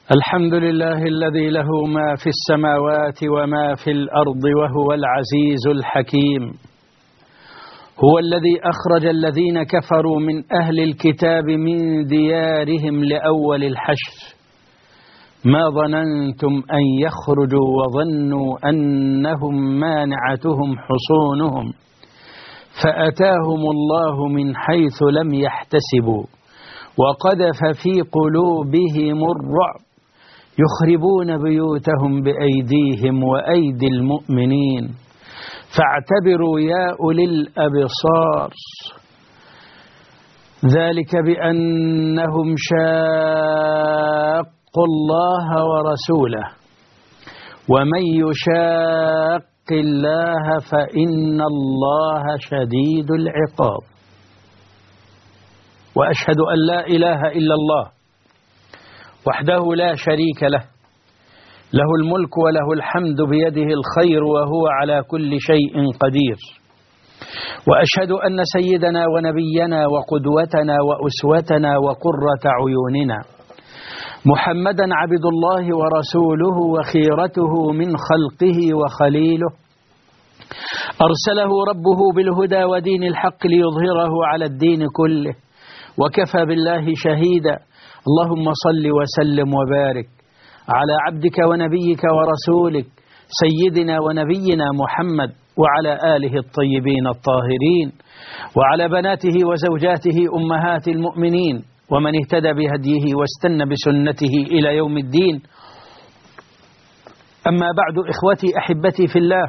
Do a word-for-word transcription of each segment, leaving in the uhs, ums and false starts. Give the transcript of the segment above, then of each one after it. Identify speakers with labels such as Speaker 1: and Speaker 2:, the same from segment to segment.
Speaker 1: الحمد لله الذي له ما في السماوات وما في الأرض وهو العزيز الحكيم. هو الذي أخرج الذين كفروا من أهل الكتاب من ديارهم لأول الحشر ما ظننتم أن يخرجوا وظنوا أنهم مانعتهم حصونهم فأتاهم الله من حيث لم يحتسبوا وقذف في قلوبهم الرعب يخربون بيوتهم بأيديهم وأيدي المؤمنين فاعتبروا يا أولي الأبصار. ذلك بأنهم شاقوا الله ورسوله ومن يشاق الله فإن الله شديد العقاب. وأشهد أن لا إله إلا الله وحده لا شريك له، له الملك وله الحمد بيده الخير وهو على كل شيء قدير. وأشهد أن سيدنا ونبينا وقدوتنا وأسوتنا وقرة عيوننا محمدا عبد الله ورسوله وخيرته من خلقه وخليله، أرسله ربه بالهدى ودين الحق ليظهره على الدين كله وكفى بالله شهيدا. اللهم صل وسلم وبارك على عبدك ونبيك ورسولك سيدنا ونبينا محمد وعلى آله الطيبين الطاهرين وعلى بناته وزوجاته أمهات المؤمنين ومن اهتدى بهديه واستنى بسنته إلى يوم الدين. أما بعد، إخوتي أحبتي في الله،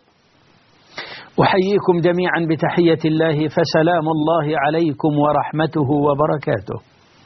Speaker 1: أحييكم جميعا بتحية الله فسلام الله عليكم ورحمته وبركاته.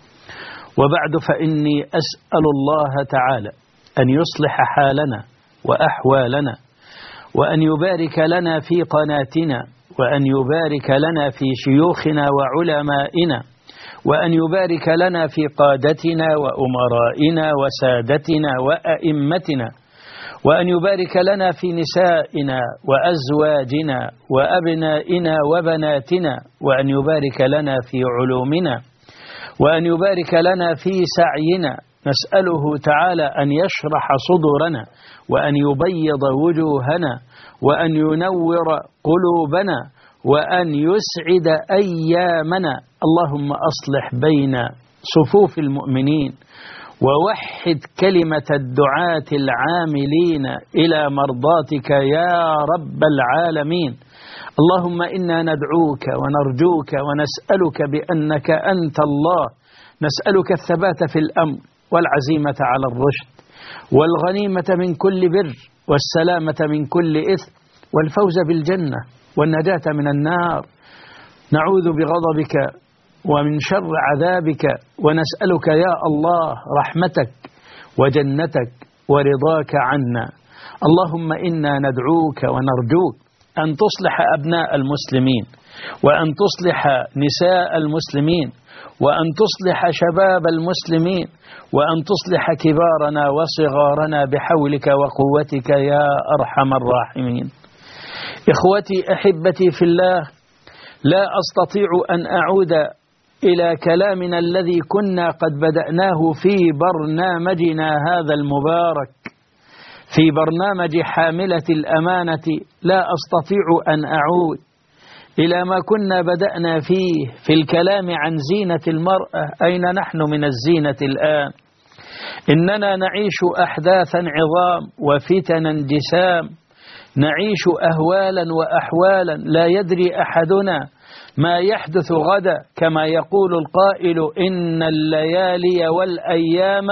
Speaker 1: وبعد، فإني أسأل الله تعالى أن يصلح حالنا وأحوالنا وأن يبارك لنا في قناتنا وأن يبارك لنا في شيوخنا وعلمائنا وأن يبارك لنا في قادتنا وأمرائنا وسادتنا وأئمتنا وأن يبارك لنا في نسائنا وأزواجنا وأبنائنا وبناتنا وأن يبارك لنا في علومنا وأن يبارك لنا في سعينا. نسأله تعالى أن يشرح صدورنا وأن يبيض وجوهنا وأن ينور قلوبنا وأن يسعد أيامنا. اللهم أصلح بين صفوف المؤمنين ووحد كلمة الدعاة العاملين إلى مرضاتك يا رب العالمين. اللهم إنا ندعوك ونرجوك ونسألك بأنك أنت الله، نسألك الثبات في الأمر والعزيمة على الرشد والغنيمة من كل بر والسلامة من كل إثم والفوز بالجنة والنجاة من النار. نعوذ بغضبك ومن شر عذابك ونسألك يا الله رحمتك وجنتك ورضاك عنا. اللهم إنا ندعوك ونرجوك أن تصلح أبناء المسلمين وأن تصلح نساء المسلمين وأن تصلح شباب المسلمين وأن تصلح كبارنا وصغارنا بحولك وقوتك يا أرحم الراحمين. إخوتي أحبتي في الله، لا أستطيع أن أعود إلى كلامنا الذي كنا قد بدأناه في برنامجنا هذا المبارك، في برنامج حاملة الأمانة. لا أستطيع أن أعود إلى ما كنا بدأنا فيه في الكلام عن زينة المرأة. أين نحن من الزينة الآن؟ إننا نعيش أحداثا عظام وفتنا جسام، نعيش أهوالا وأحوالا لا يدري أحدنا ما يحدث غدا، كما يقول القائل إن الليالي والأيام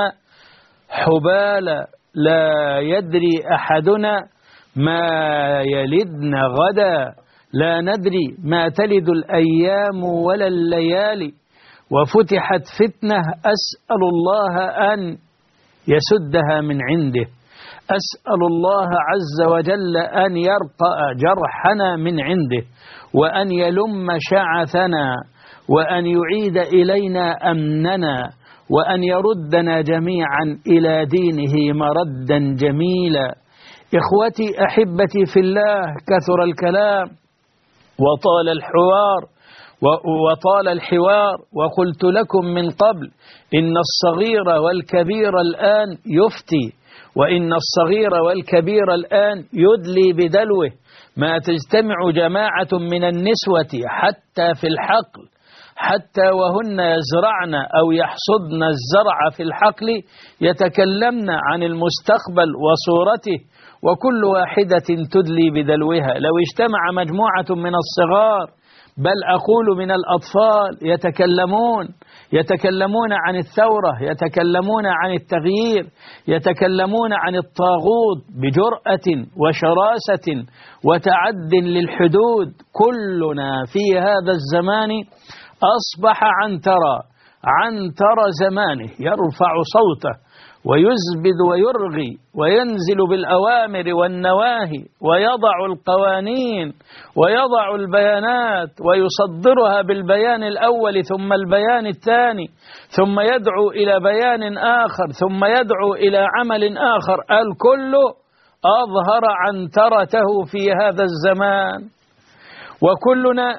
Speaker 1: حبالا لا يدري أحدنا ما يلدن غدا، لا ندري ما تلد الأيام ولا الليالي. وفتحت فتنة أسأل الله أن يسدها من عنده، أسأل الله عز وجل أن يرقأ جرحنا من عنده وأن يلم شعثنا وأن يعيد إلينا أمننا وأن يردنا جميعا إلى دينه مردا جميلا. إخوتي أحبتي في الله، كثر الكلام وطال الحوار وطال الحوار. وقلت لكم من قبل إن الصغير والكبير الآن يفتي، وإن الصغير والكبير الآن يدلي بدلوه. ما تجتمع جماعة من النسوة حتى في الحقل، حتى وهن يزرعن أو يحصدن الزرع في الحقل يتكلمن عن المستقبل وصورته، وكل واحدة تدلي بدلوها. لو اجتمع مجموعة من الصغار، بل أقول من الأطفال، يتكلمون يتكلمون عن الثورة، يتكلمون عن التغيير، يتكلمون عن الطاغوت بجرأة وشراسة وتعد للحدود، كلنا في هذا الزمان أصبح عنترة عنترة زمانه، يرفع صوته ويزبد ويرغي وينزل بالأوامر والنواهي ويضع القوانين ويضع البيانات ويصدرها بالبيان الأول ثم البيان الثاني، ثم يدعو إلى بيان آخر، ثم يدعو إلى عمل آخر. الكل أظهر عنترته في هذا الزمان، وكلنا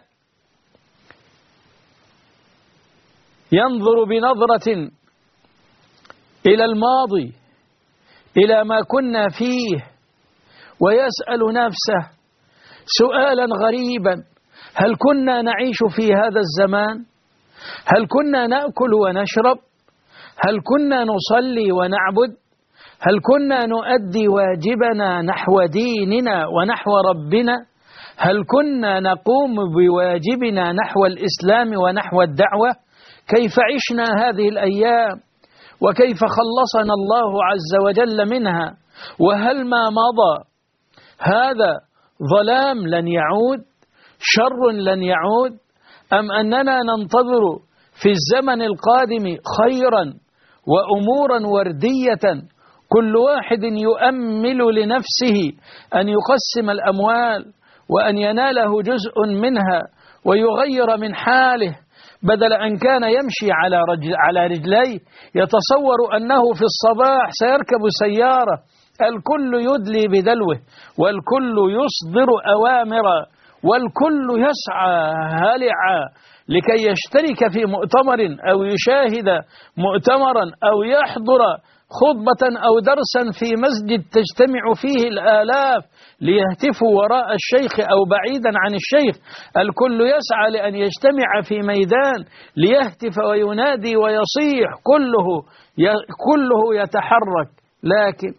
Speaker 1: ينظر بنظرة إلى الماضي، إلى ما كنا فيه، ويسأل نفسه سؤالا غريبا: هل كنا نعيش في هذا الزمان؟ هل كنا نأكل ونشرب؟ هل كنا نصلي ونعبد؟ هل كنا نؤدي واجبنا نحو ديننا ونحو ربنا؟ هل كنا نقوم بواجبنا نحو الإسلام ونحو الدعوة؟ كيف عشنا هذه الأيام؟ وكيف خلصنا الله عز وجل منها؟ وهل ما مضى هذا ظلام لن يعود، شر لن يعود، أم أننا ننتظر في الزمن القادم خيرا وأمورا وردية، كل واحد يؤمل لنفسه أن يقسم الأموال وأن يناله جزء منها ويغير من حاله، بدل أن كان يمشي على رجل على رجليه يتصور أنه في الصباح سيركب سيارة. الكل يدلي بدلوه، والكل يصدر أوامر، والكل يسعى هلعا لكي يشترك في مؤتمر أو يشاهد مؤتمرا أو يحضر خطبة أو درسا في مسجد تجتمع فيه الآلاف ليهتفوا وراء الشيخ أو بعيدا عن الشيخ. الكل يسعى لأن يجتمع في ميدان ليهتف وينادي ويصيح، كله كله يتحرك. لكن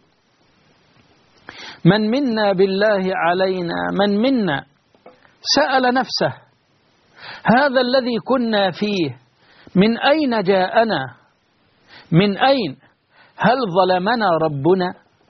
Speaker 1: من منا بالله علينا، من منا سأل نفسه: هذا الذي كنا فيه من أين جاءنا؟ من أين؟ هل ظلمنا ربنا؟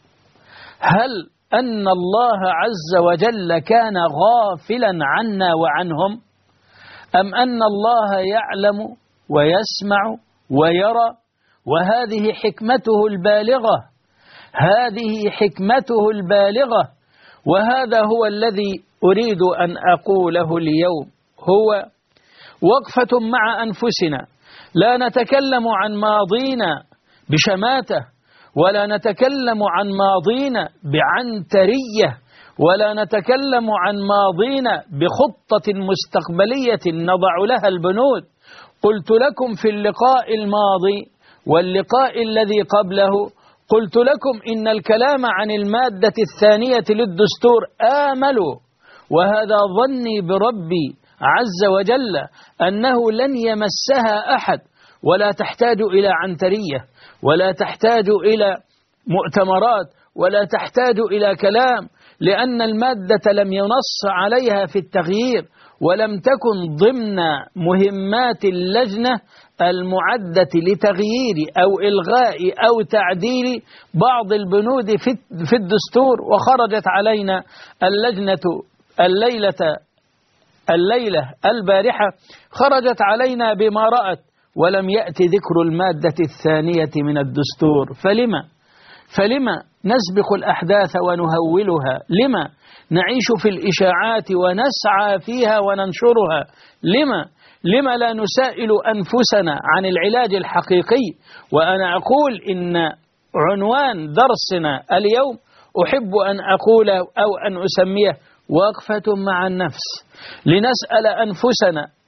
Speaker 1: هل أن الله عز وجل كان غافلا عنا وعنهم؟ أم أن الله يعلم ويسمع ويرى؟ وهذه حكمته البالغة، هذه حكمته البالغة. وهذا هو الذي أريد أن أقوله اليوم، هو وقفة مع أنفسنا. لا نتكلم عن ماضينا بشماتة، ولا نتكلم عن ماضينا بعنترية، ولا نتكلم عن ماضينا بخطة مستقبلية نضع لها البنود. قلت لكم في اللقاء الماضي واللقاء الذي قبله، قلت لكم إن الكلام عن المادة الثانية للدستور آمل، وهذا ظني بربي عز وجل أنه لن يمسها أحد، ولا تحتاج إلى عنترية، ولا تحتاج إلى مؤتمرات، ولا تحتاج إلى كلام، لأن المادة لم ينص عليها في التغيير، ولم تكن ضمن مهمات اللجنة المعدة لتغيير أو إلغاء أو تعديل بعض البنود في الدستور. وخرجت علينا اللجنة الليلة الليلة البارحة، خرجت علينا بما رأت، ولم يأتي ذكر المادة الثانية من الدستور. فلما فلما نسبق الأحداث ونهولها؟ لما نعيش في الإشاعات ونسعى فيها وننشرها؟ لما لما لا نسائل أنفسنا عن العلاج الحقيقي؟ وأنا أقول إن عنوان درسنا اليوم أحب أن أقول أو أن أسميه وقفة مع النفس، لنسأل أنفسنا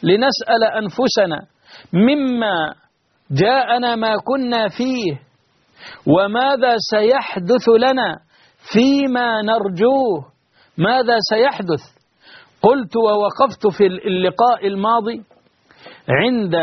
Speaker 1: لنسأل أنفسنا مما جاءنا ما كنا فيه، وماذا سيحدث لنا فيما نرجوه، ماذا سيحدث. قلت ووقفت في اللقاء الماضي عند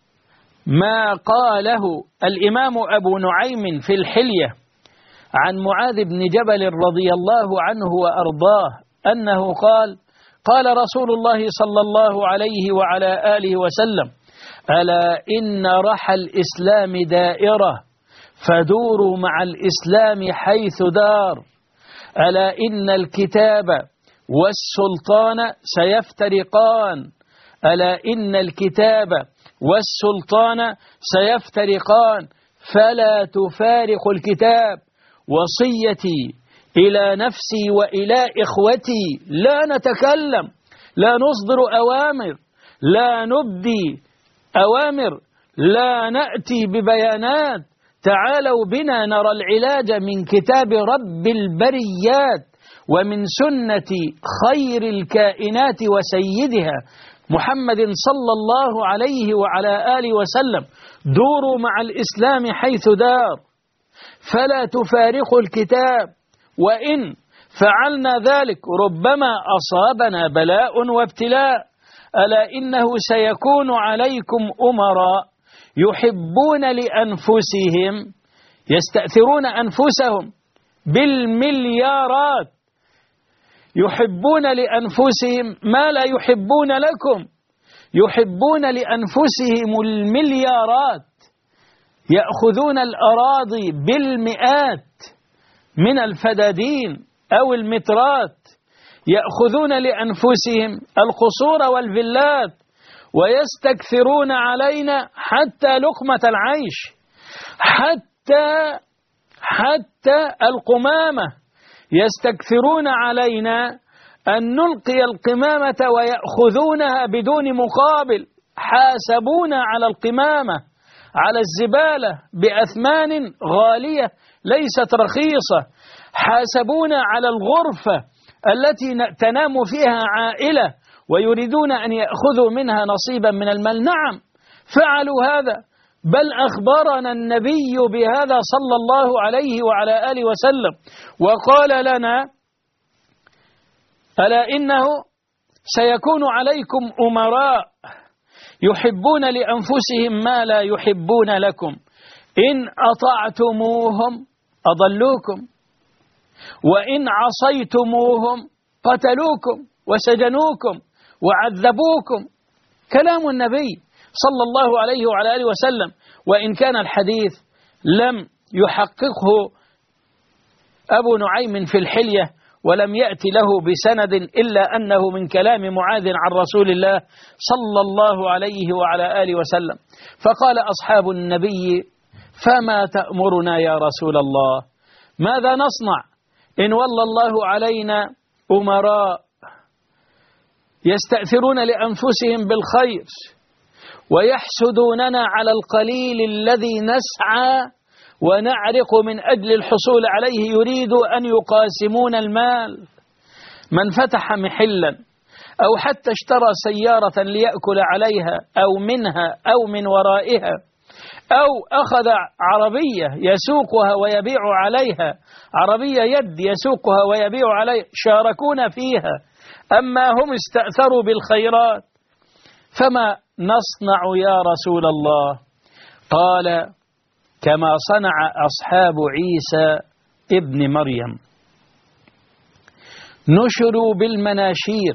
Speaker 1: ما قاله الإمام أبو نعيم في الحلية عن معاذ بن جبل رضي الله عنه وأرضاه أنه قال: قال رسول الله صلى الله عليه وعلى آله وسلم: ألا إن رحى الإسلام دائرة فدوروا مع الإسلام حيث دار، ألا إن الكتاب والسلطان سيفترقان، ألا إن الكتاب والسلطان سيفترقان فلا تفارق الكتاب. وصيتي إلى نفسي وإلى إخوتي: لا نتكلم، لا نصدر أوامر، لا نبدي أوامر، لا نأتي ببيانات، تعالوا بنا نرى العلاج من كتاب رب البريات ومن سنة خير الكائنات وسيدها محمد صلى الله عليه وعلى آله وسلم. دوروا مع الإسلام حيث دار فلا تفارقوا الكتاب، وإن فعلنا ذلك ربما أصابنا بلاء وابتلاء. ألا إنه سيكون عليكم أمراء يحبون لأنفسهم، يستأثرون أنفسهم بالمليارات، يحبون لأنفسهم ما لا يحبون لكم، يحبون لأنفسهم المليارات، يأخذون الأراضي بالمئات من الفدادين أو المترات، يأخذون لأنفسهم القصور والفلات، ويستكثرون علينا حتى لقمة العيش، حتى حتى القمامة، يستكثرون علينا أن نلقي القمامة ويأخذونها بدون مقابل. حاسبونا على القمامة، على الزبالة بأثمان غالية ليست رخيصة، حاسبونا على الغرفة التي تنام فيها عائلة ويريدون أن يأخذوا منها نصيبا من المال. نعم فعلوا هذا، بل أخبرنا النبي بهذا صلى الله عليه وعلى آله وسلم وقال لنا: ألا إنه سيكون عليكم أمراء يحبون لأنفسهم ما لا يحبون لكم، إن أطعتموهم أضلوكم، وإن عصيتموهم قتلوكم وسجنوكم وعذبوكم. كلام النبي صلى الله عليه وعلى آله وسلم، وإن كان الحديث لم يحققه أبو نعيم في الحلية ولم يأتي له بسند إلا أنه من كلام معاذ عن رسول الله صلى الله عليه وعلى آله وسلم. فقال أصحاب النبي: فما تأمرنا يا رسول الله؟ ماذا نصنع إن ولى الله علينا أمراء يستأثرون لأنفسهم بالخير ويحسدوننا على القليل الذي نسعى ونعرق من أجل الحصول عليه، يريد أن يقاسمون المال. من فتح محلا أو حتى اشترى سيارة ليأكل عليها أو منها أو من ورائها، أو أخذ عربية يسوقها ويبيع عليها، عربية يد يسوقها ويبيع عليها، شاركون فيها، أما هم استأثروا بالخيرات، فما نصنع يا رسول الله؟ قال: كما صنع أصحاب عيسى ابن مريم، نشروا بالمناشير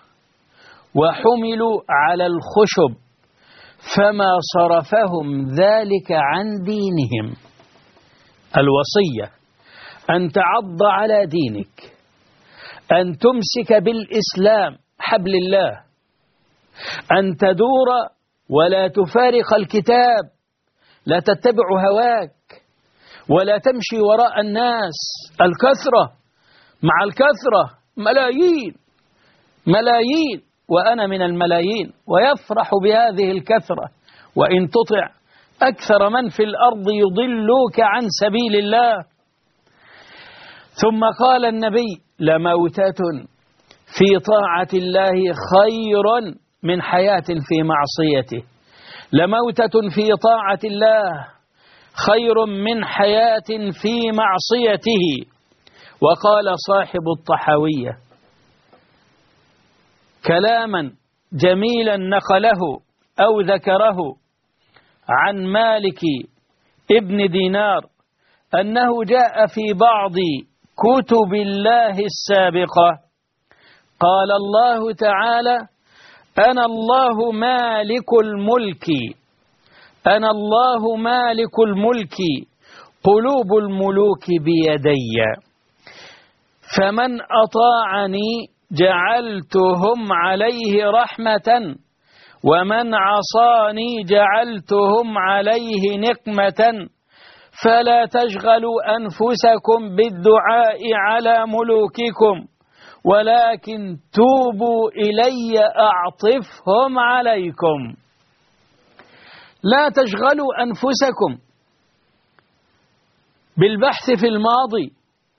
Speaker 1: وحملوا على الخشب فما صرفهم ذلك عن دينهم. الوصية أن تعض على دينك، أن تمسك بالإسلام حبل الله، أن تدور ولا تفارق الكتاب، لا تتبع هواك ولا تمشي وراء الناس. الكثرة مع الكثرة ملايين ملايين، وأنا من الملايين، ويفرح بهذه الكثرة. وإن تطع أكثر من في الأرض يضلوك عن سبيل الله. ثم قال النبي: لموتة في طاعة الله خير من حياة في معصيته، لموتة في طاعة الله خير من حياة في معصيته. وقال صاحب الطحاوية كلاما جميلا نقله أو ذكره عن مالك ابن دينار أنه جاء في بعض كتب الله السابقة قال الله تعالى: أنا الله مالك الملك، أنا الله مالك الملك، قلوب الملوك بيدي، فمن أطاعني جعلتهم عليه رحمة، ومن عصاني جعلتهم عليه نقمة، فلا تشغلوا أنفسكم بالدعاء على ملوككم، ولكن توبوا إلي أعطفهم عليكم. لا تشغلوا أنفسكم بالبحث في الماضي،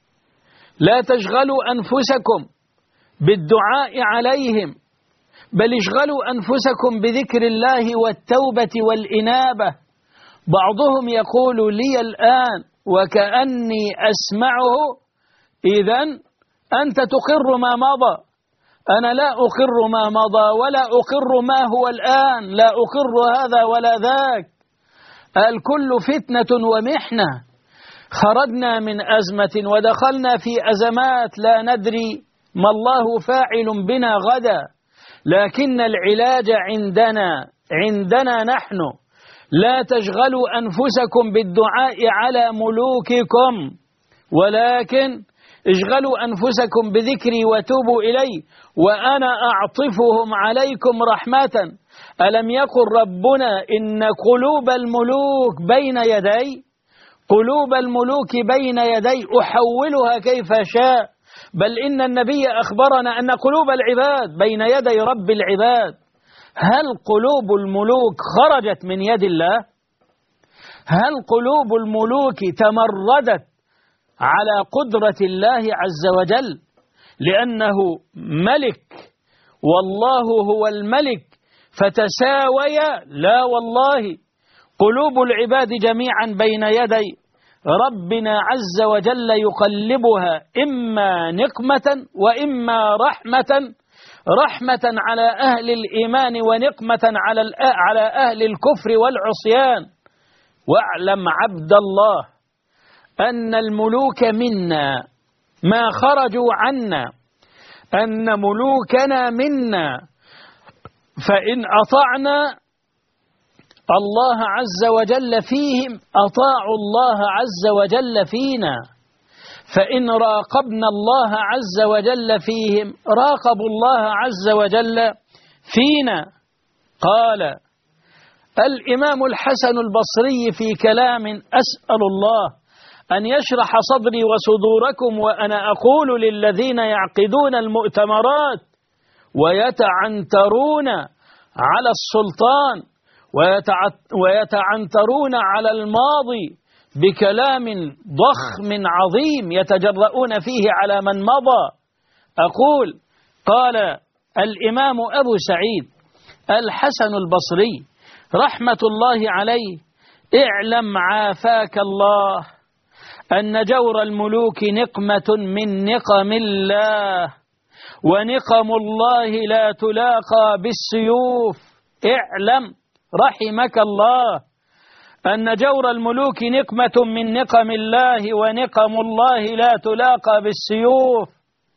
Speaker 1: لا تشغلوا أنفسكم بالدعاء عليهم، بل اشغلوا أنفسكم بذكر الله والتوبة والإنابة. بعضهم يقول لي الآن وكأني أسمعه: إذن أنت تقر ما مضى. أنا لا أقر ما مضى ولا أقر ما هو الآن، لا أقر هذا ولا ذاك. الكل فتنة ومحنة، خرجنا من أزمة ودخلنا في أزمات لا ندري ما الله فاعل بنا غدا، لكن العلاج عندنا عندنا نحن. لا تشغلوا أنفسكم بالدعاء على ملوككم، ولكن اشغلوا أنفسكم بذكري وتوبوا إلي وأنا أعطفهم عليكم رحمة. ألم يقل ربنا إن قلوب الملوك بين يدي، قلوب الملوك بين يدي أحولها كيف شاء، بل إن النبي أخبرنا أن قلوب العباد بين يدي رب العباد. هل قلوب الملوك خرجت من يد الله؟ هل قلوب الملوك تمردت على قدرة الله عز وجل لأنه ملك والله هو الملك فتساويا؟ لا والله، قلوب العباد جميعا بين يدي ربنا عز وجل يقلبها إما نقمة وإما رحمة، رحمة على أهل الإيمان ونقمة على على أهل الكفر والعصيان. واعلم عبد الله أن الملوك منا ما خرجوا عنا، أن ملوكنا منا، فإن أطعنا الله عز وجل فيهم أطاعوا الله عز وجل فينا، فإن راقبنا الله عز وجل فيهم راقبوا الله عز وجل فينا. قال الإمام الحسن البصري في كلام: أسأل الله أن يشرح صدري وصدوركم وأنا أقول للذين يعقدون المؤتمرات ويتعنترون على السلطان ويتعنترون على الماضي بكلام ضخم عظيم يتجرؤون فيه على من مضى، أقول: قال الإمام أبو سعيد الحسن البصري رحمة الله عليه: اعلم عافاك الله أن جور الملوك نقمة من نقم الله، ونقم الله لا تلاقى بالسيوف. اعلم رحمك الله أن جور الملوك نقمة من نقم الله، ونقم الله لا تلاقى بالسيوف.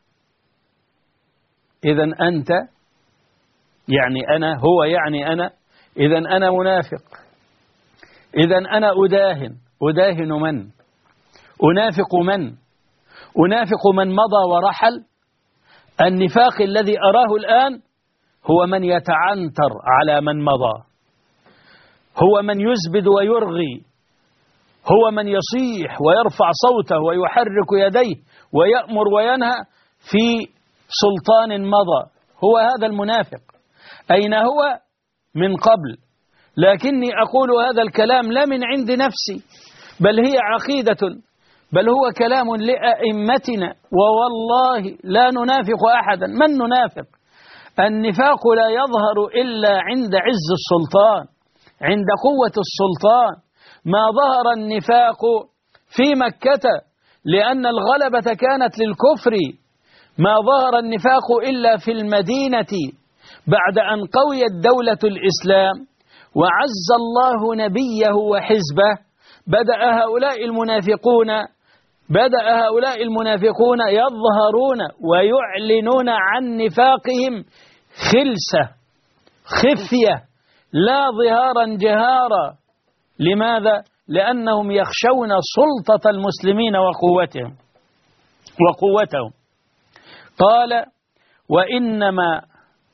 Speaker 1: إذن أنت يعني أنا، هو يعني أنا، إذن أنا منافق، إذن أنا أداهن. أداهن من؟ أنافق من؟ أنافق من مضى ورحل. النفاق الذي أراه الآن هو من يتعنتر على من مضى، هو من يزبد ويرغي، هو من يصيح ويرفع صوته ويحرك يديه ويأمر وينهى في سلطان مضى. هو هذا المنافق. أين هو؟ من قبل. لكني أقول هذا الكلام لا من عند نفسي، بل هي عقيدة، بل هو كلام لأئمتنا، ووالله لا ننافق أحدا. من ننافق؟ النفاق لا يظهر إلا عند عز السلطان، عند قوة السلطان. ما ظهر النفاق في مكة لأن الغلبة كانت للكفر، ما ظهر النفاق إلا في المدينة بعد أن قويت دولة الإسلام وعز الله نبيه وحزبه. بدأ هؤلاء المنافقون بدأ هؤلاء المنافقون يظهرون ويعلنون عن نفاقهم خلسة خفية لا ظهارا جهارا. لماذا؟ لأنهم يخشون سلطة المسلمين وقوتهم وقوتهم. قال: وإنما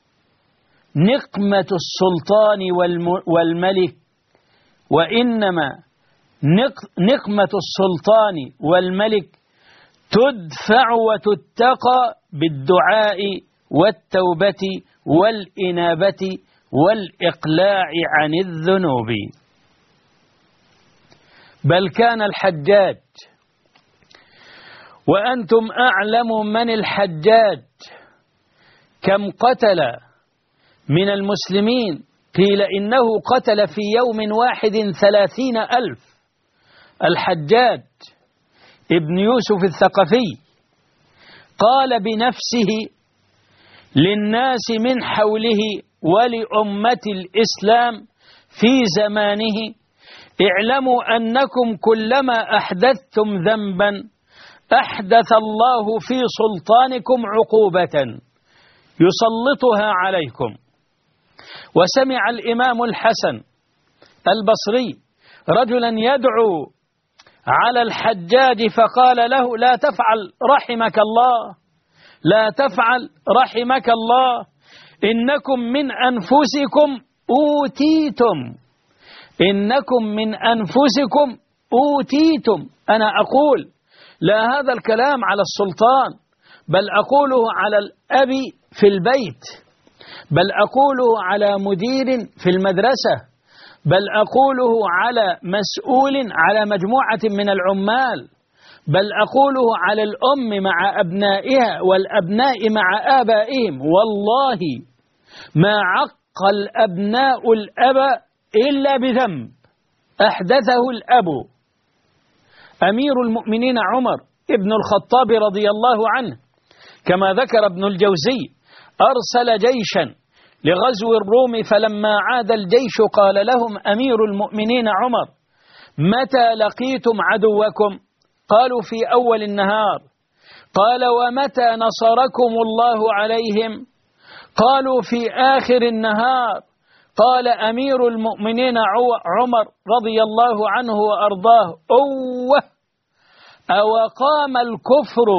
Speaker 1: نقمة السلطان والملك وإنما نقمة السلطان والملك تدفع وتتقى بالدعاء والتوبة والإنابة والإقلاع عن الذنوب. بل كان الحجاج، وأنتم أعلم من الحجاج، كم قتل من المسلمين؟ قيل إنه قتل في يوم واحد ثلاثين ألف. الحجاج ابن يوسف الثقفي قال بنفسه للناس من حوله ولأمة الإسلام في زمانه: اعلموا أنكم كلما أحدثتم ذنبا أحدث الله في سلطانكم عقوبة يسلطها عليكم. وسمع الإمام الحسن البصري رجلا يدعو على الحجاج فقال له: لا تفعل رحمك الله، لا تفعل رحمك الله، إنكم من أنفسكم أوتيتم، إنكم من أنفسكم أوتيتم. أنا أقول لا هذا الكلام على السلطان، بل أقوله على الأب في البيت، بل أقوله على مدير في المدرسة، بل أقوله على مسؤول على مجموعة من العمال، بل أقوله على الأم مع أبنائها والأبناء مع آبائهم. والله ما عق الأبناء الأب إلا بذنب أحدثه الأب. أمير المؤمنين عمر ابن الخطاب رضي الله عنه كما ذكر ابن الجوزي أرسل جيشا لغزو الروم، فلما عاد الجيش قال لهم أمير المؤمنين عمر: متى لقيتم عدوكم؟ قالوا: في أول النهار. قال: ومتى نصركم الله عليهم؟ قالوا: في آخر النهار. قال أمير المؤمنين عمر رضي الله عنه وأرضاه: أوه أوقام الكفر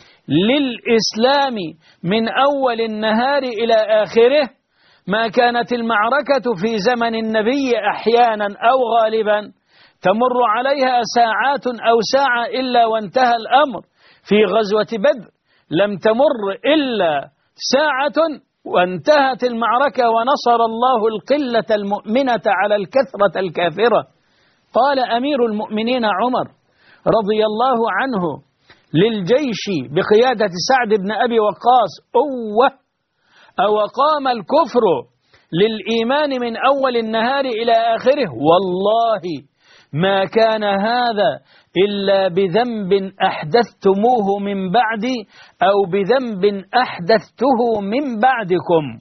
Speaker 1: للإسلام من أول النهار إلى آخره؟ ما كانت المعركة في زمن النبي أحيانا أو غالبا تمر عليها ساعات أو ساعة إلا وانتهى الأمر. في غزوة بدر لم تمر إلا ساعة وانتهت المعركة ونصر الله القلة المؤمنة على الكثرة الكافرة. قال أمير المؤمنين عمر رضي الله عنه للجيش بقيادة سعد بن أبي وقاص: أوه أوقام الكفر للإيمان من أول النهار إلى آخره؟ والله ما كان هذا إلا بذنب أحدثتموه من بعدي أو بذنب أحدثته من بعدكم.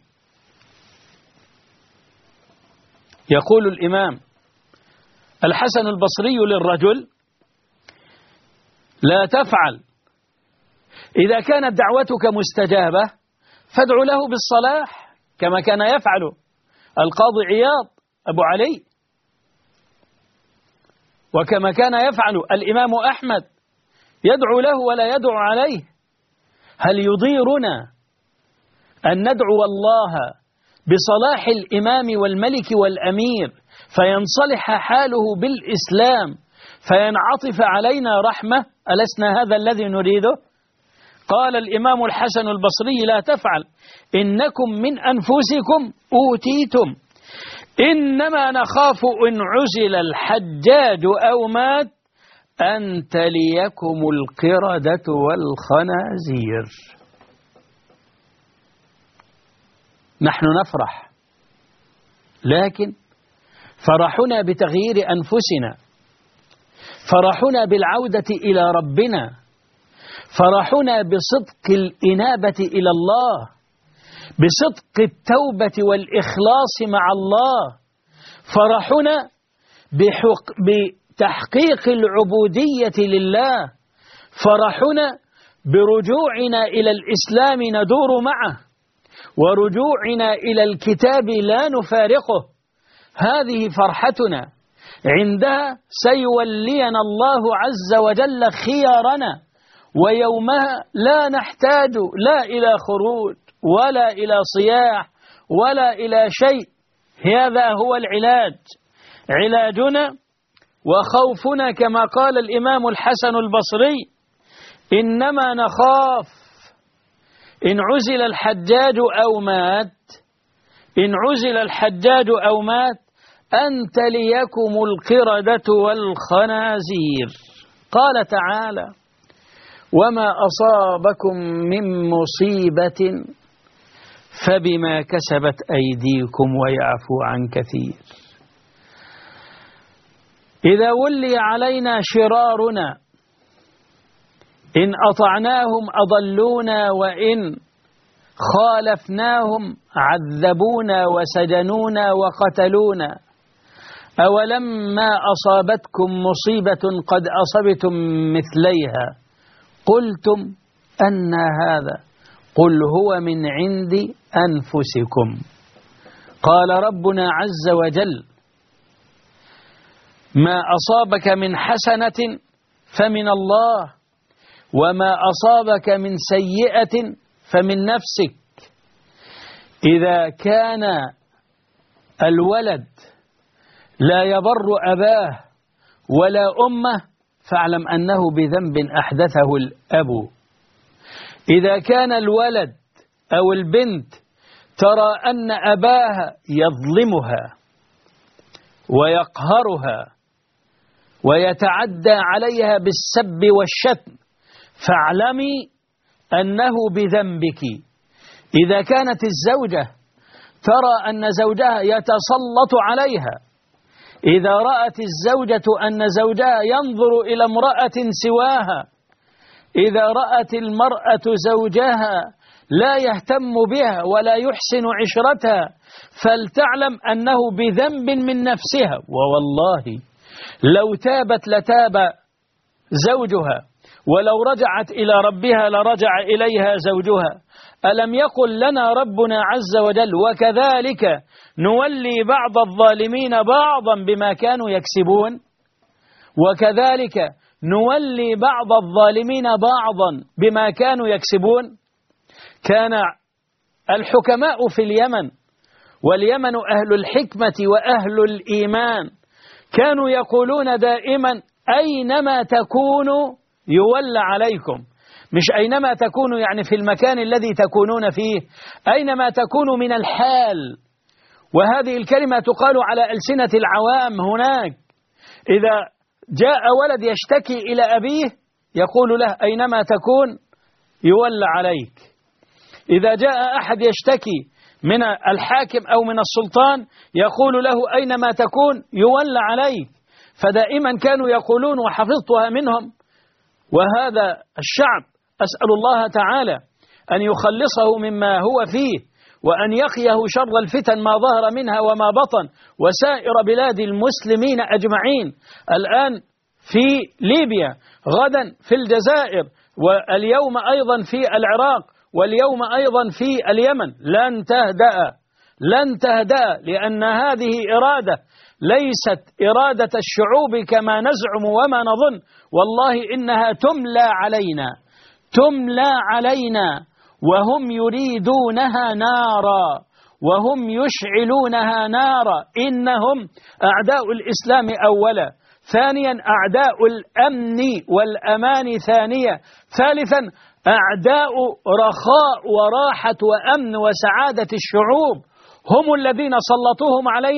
Speaker 1: يقول الإمام الحسن البصري للرجل: لا تفعل، إذا كانت دعوتك مستجابة فادع له بالصلاح كما كان يفعل القاضي عياض أبو علي، وكما كان يفعل الإمام أحمد، يدعو له ولا يدعو عليه. هل يضيرنا أن ندعو الله بصلاح الإمام والملك والأمير فينصلح حاله بالإسلام فينعطف علينا رحمة؟ ألسنا هذا الذي نريده؟ قال الإمام الحسن البصري: لا تفعل، إنكم من أنفسكم أوتيتم، إنما نخاف إن عزل الحجاج أو مات أن تليكم القردة والخنازير. نحن نفرح، لكن فرحنا بتغيير أنفسنا، فرحنا بالعودة إلى ربنا، فرحنا بصدق الإنابة إلى الله، بصدق التوبة والإخلاص مع الله، فرحنا بتحقيق العبودية لله، فرحنا برجوعنا إلى الإسلام ندور معه، ورجوعنا إلى الكتاب لا نفارقه. هذه فرحتنا، عندها سيولينا الله عز وجل خيارنا، ويومها لا نحتاج لا إلى خروج ولا إلى صياح ولا إلى شيء. هذا هو العلاج، علاجنا وخوفنا كما قال الإمام الحسن البصري: إنما نخاف إن عزل الحجاج أو مات إن عزل الحجاج أو مات أن تليكم القردة والخنازير. قال تعالى: وما أصابكم من مصيبة فبما كسبت أيديكم ويعفو عن كثير. إذا ولي علينا شرارنا إن أطعناهم أضلونا، وإن خالفناهم عذبونا وسجنونا وقتلونا. أولما أصابتكم مصيبة قد أصبتم مثليها قلتم أن هذا قل هو من عند أنفسكم. قال ربنا عز وجل: ما أصابك من حسنة فمن الله، وما أصابك من سيئة فمن نفسك. إذا كان الولد لا يبر أباه ولا أمه فاعلم أنه بذنب أحدثه الأب. إذا كان الولد أو البنت ترى أن أباها يظلمها ويقهرها ويتعدى عليها بالسب والشتم فاعلمي أنه بذنبك. إذا كانت الزوجة ترى أن زوجها يتسلط عليها، إذا رأت الزوجة أن زوجها ينظر إلى امرأة سواها، إذا رأت المرأة زوجها لا يهتم بها ولا يحسن عشرتها فلتعلم أنه بذنب من نفسها. ووالله لو تابت لتاب زوجها، ولو رجعت إلى ربها لرجع إليها زوجها. ألم يقل لنا ربنا عز وجل: وكذلك نولي بعض الظالمين بعضا بما كانوا يكسبون. وكذلك نولي بعض الظالمين بعضا بما كانوا يكسبون. كان الحكماء في اليمن، واليمن أهل الحكمة وأهل الإيمان، كانوا يقولون دائما: أينما تكونوا يولى عليكم. مش أينما تكونوا يعني في المكان الذي تكونون فيه، أينما تكونوا من الحال. وهذه الكلمة تقال على ألسنة العوام هناك. إذا جاء ولد يشتكي إلى أبيه يقول له: أينما تكون يولى عليك. إذا جاء أحد يشتكي من الحاكم أو من السلطان يقول له: أينما تكون يولى عليك. فدائما كانوا يقولون، وحفظتها منهم، وهذا الشعب أسأل الله تعالى أن يخلصه مما هو فيه، وأن يقيه شر الفتن ما ظهر منها وما بطن، وسائر بلاد المسلمين أجمعين. الآن في ليبيا، غدا في الجزائر، واليوم أيضا في العراق، واليوم أيضا في اليمن. لن تهدأ لن تهدأ لأن هذه إرادة ليست إرادة الشعوب كما نزعم وما نظن. والله إنها تملى علينا تملى علينا وهم يريدونها نارا، وهم يشعلونها نارا. إنهم أعداء الإسلام أولا، ثانيا أعداء الأمن والأمان ثانيا، ثالثا أعداء رخاء وراحة وأمن وسعادة الشعوب. هم الذين سلطوهم علينا،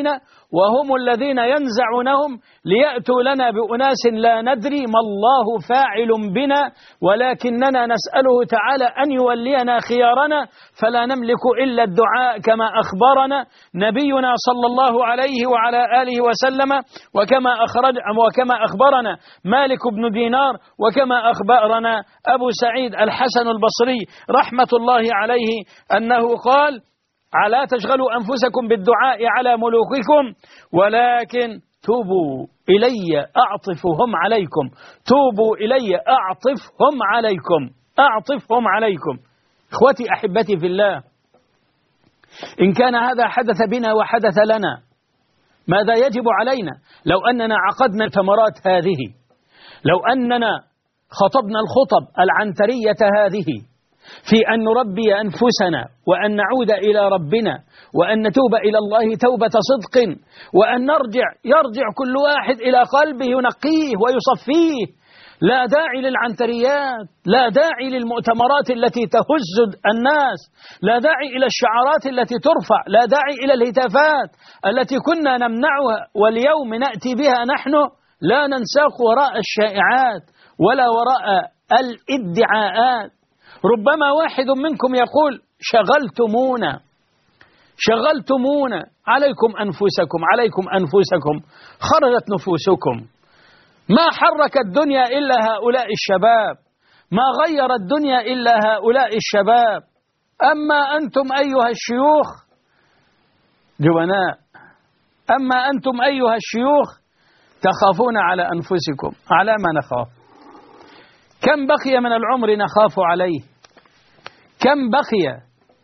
Speaker 1: وهم الذين ينزعونهم ليأتوا لنا بأناس لا ندري ما الله فاعل بنا، ولكننا نسأله تعالى أن يولينا خيارنا، فلا نملك إلا الدعاء كما أخبرنا نبينا صلى الله عليه وعلى آله وسلم، وكما أخرج وكما أخبرنا مالك بن دينار، وكما أخبرنا أبو سعيد الحسن البصري رحمة الله عليه أنه قال: لا تشغلوا أنفسكم بالدعاء على ملوككم، ولكن توبوا إلي أعطفهم عليكم، توبوا إلي أعطفهم عليكم، أعطفهم عليكم. إخوتي أحبتي في الله، إن كان هذا حدث بنا وحدث لنا، ماذا يجب علينا؟ لو أننا عقدنا الثمرات هذه، لو أننا خطبنا الخطب العنترية هذه في أن نربي أنفسنا، وأن نعود إلى ربنا، وأن نتوب إلى الله توبة صدق، وأن نرجع يرجع كل واحد إلى قلبه ينقيه ويصفيه. لا داعي للعنتريات، لا داعي للمؤتمرات التي تهز الناس، لا داعي إلى الشعارات التي ترفع، لا داعي إلى الهتافات التي كنا نمنعها واليوم نأتي بها نحن. لا ننساق وراء الشائعات ولا وراء الادعاءات. ربما واحد منكم يقول: شغلتمونا شغلتمونا عليكم أنفسكم، عليكم أنفسكم، خرجت نفوسكم. ما حرك الدنيا إلا هؤلاء الشباب، ما غير الدنيا إلا هؤلاء الشباب. أما أنتم أيها الشيوخ جبناء، أما أنتم أيها الشيوخ تخافون على أنفسكم. على ما نخاف؟ كم بقي من العمر نخاف عليه؟ كم بقي؟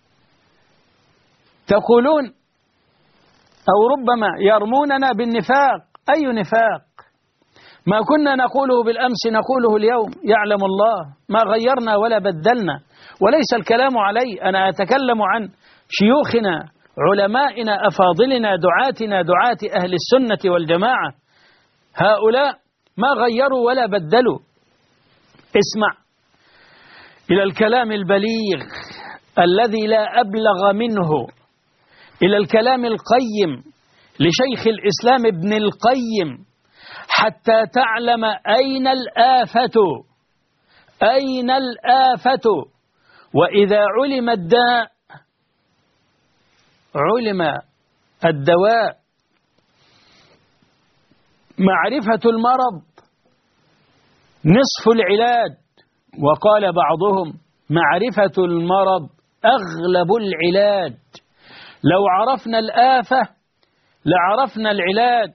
Speaker 1: تقولون أو ربما يرموننا بالنفاق. أي نفاق؟ ما كنا نقوله بالأمس نقوله اليوم، يعلم الله، ما غيرنا ولا بدلنا. وليس الكلام علي، أنا أتكلم عن شيوخنا، علمائنا، أفاضلنا، دعاتنا، دعاة أهل السنة والجماعة. هؤلاء ما غيروا ولا بدلوا. اسمع إلى الكلام البليغ الذي لا أبلغ منه، إلى الكلام القيم لشيخ الإسلام ابن القيم، حتى تعلم أين الآفة، أين الآفة. وإذا علم الداء علم الدواء. معرفة المرض نصف العلاج، وقال بعضهم: معرفة المرض أغلب العلاج. لو عرفنا الآفة لعرفنا العلاج.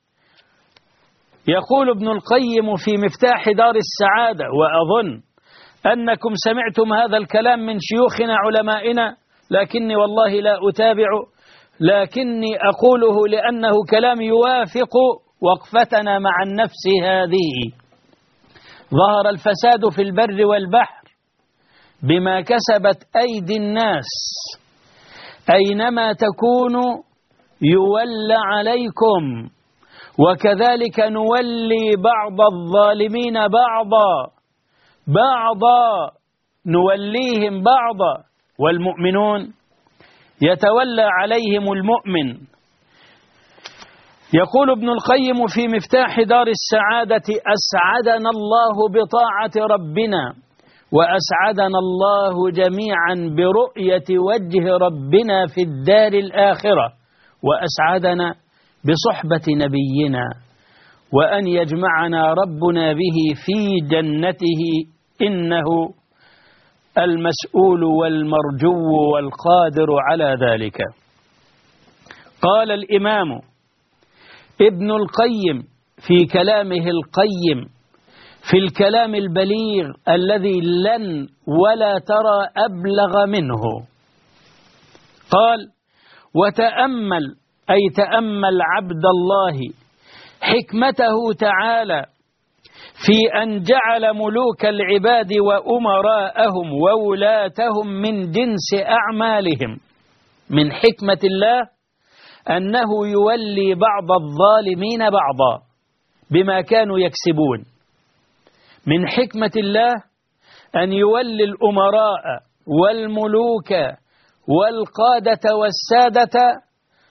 Speaker 1: يقول ابن القيم في مفتاح دار السعادة، وأظن أنكم سمعتم هذا الكلام من شيوخنا علمائنا، لكني والله لا أتابع، لكني أقوله لأنه كلام يوافق وقفتنا مع النفس هذه. ظهر الفساد في البر والبحر بما كسبت أيدي الناس، أينما تكونوا يولى عليكم، وكذلك نولي بعض الظالمين بعضا بعضا نوليهم بعضا، والمؤمنون يتولى عليهم المؤمن. يقول ابن القيم في مفتاح دار السعادة: أسعدنا الله بطاعة ربنا، وأسعدنا الله جميعا برؤية وجه ربنا في الدار الآخرة، وأسعدنا بصحبة نبينا، وأن يجمعنا ربنا به في جنته، إنه المسؤول والمرجو والقادر على ذلك. قال الإمام ابن القيم في كلامه القيم في الكلام البليغ الذي لن ولا ترى أبلغ منه، قال: وتأمل، أي تأمل عبد الله، حكمته تعالى في أن جعل ملوك العباد وأمراءهم وولاتهم من جنس أعمالهم. من حكمة الله أنه يولي بعض الظالمين بعضا بما كانوا يكسبون. من حكمة الله أن يولي الأمراء والملوك والقادة والسادة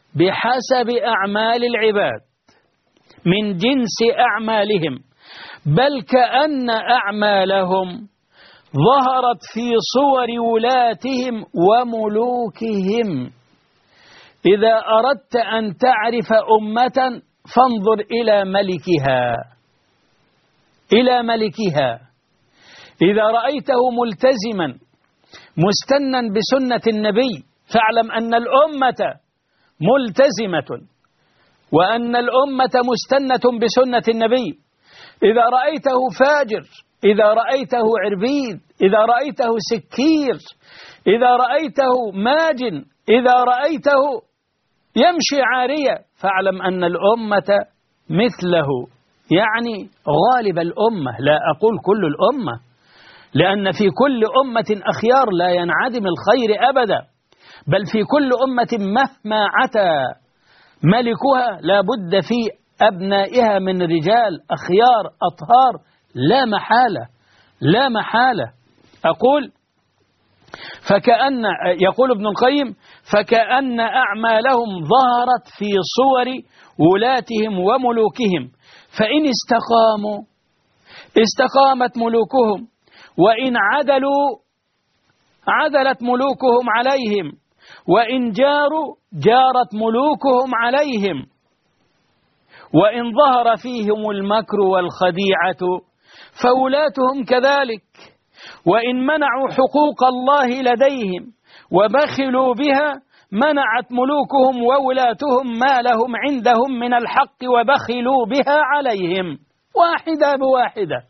Speaker 1: بحسب أعمال العباد من جنس أعمالهم، بل كأن أعمالهم ظهرت في صور ولاتهم وملوكهم. إذا أردت أن تعرف أمة فانظر إلى ملكها إلى ملكها إذا رأيته ملتزما مستنا بسنة النبي فاعلم أن الأمة ملتزمة وأن الأمة مستنة بسنة النبي. إذا رأيته فاجر، إذا رأيته عربيد، إذا رأيته سكير، إذا رأيته ماجن، إذا رأيته يمشي عارية فاعلم أن الأمة مثله، يعني غالب الأمة، لا أقول كل الأمة، لأن في كل أمة أخيار لا ينعدم الخير أبدا، بل في كل أمة مهما عتى ملكها لا بد في أبنائها من رجال أخيار أطهار، لا محالة لا محالة. أقول فكأن يقول ابن القيم فكأن أعمالهم ظهرت في صور ولاتهم وملوكهم، فإن استقاموا استقامت ملوكهم، وإن عدلوا عدلت ملوكهم عليهم، وإن جاروا جارت ملوكهم عليهم، وإن ظهر فيهم المكر والخديعة فولاتهم كذلك، وإن منعوا حقوق الله لديهم وبخلوا بها منعت ملوكهم وولاتهم ما لهم عندهم من الحق وبخلوا بها عليهم، واحدة بواحدة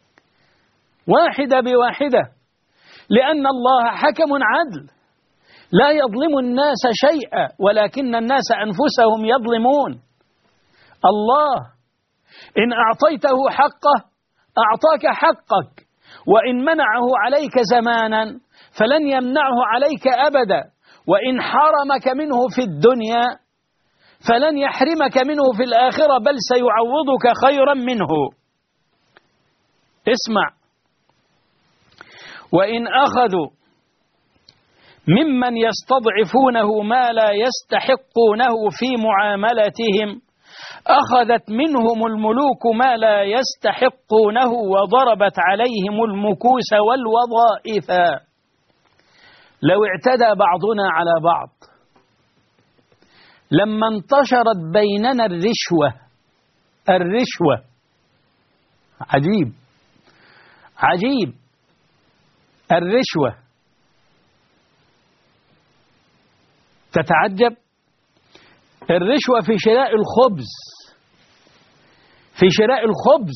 Speaker 1: واحدة بواحدة، لأن الله حكم عدل لا يظلم الناس شيئا ولكن الناس أنفسهم يظلمون. الله إن أعطيته حقه أعطاك حقك، وإن منعه عليك زمانا فلن يمنعه عليك أبدا، وإن حرمك منه في الدنيا فلن يحرمك منه في الآخرة، بل سيعوضك خيرا منه. اسمع، وإن أخذوا ممن يستضعفونه ما لا يستحقونه في معاملتهم أخذت منهم الملوك ما لا يستحقونه وضربت عليهم المكوس والوظائف. لو اعتدى بعضنا على بعض لما انتشرت بيننا الرشوة الرشوة عجيب عجيب الرشوة، تتعجب الرشوة في شراء الخبز في شراء الخبز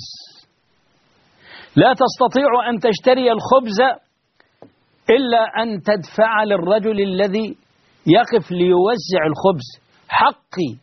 Speaker 1: لا تستطيع أن تشتري الخبز إلا أن تدفع للرجل الذي يقف ليوزع الخبز حقي.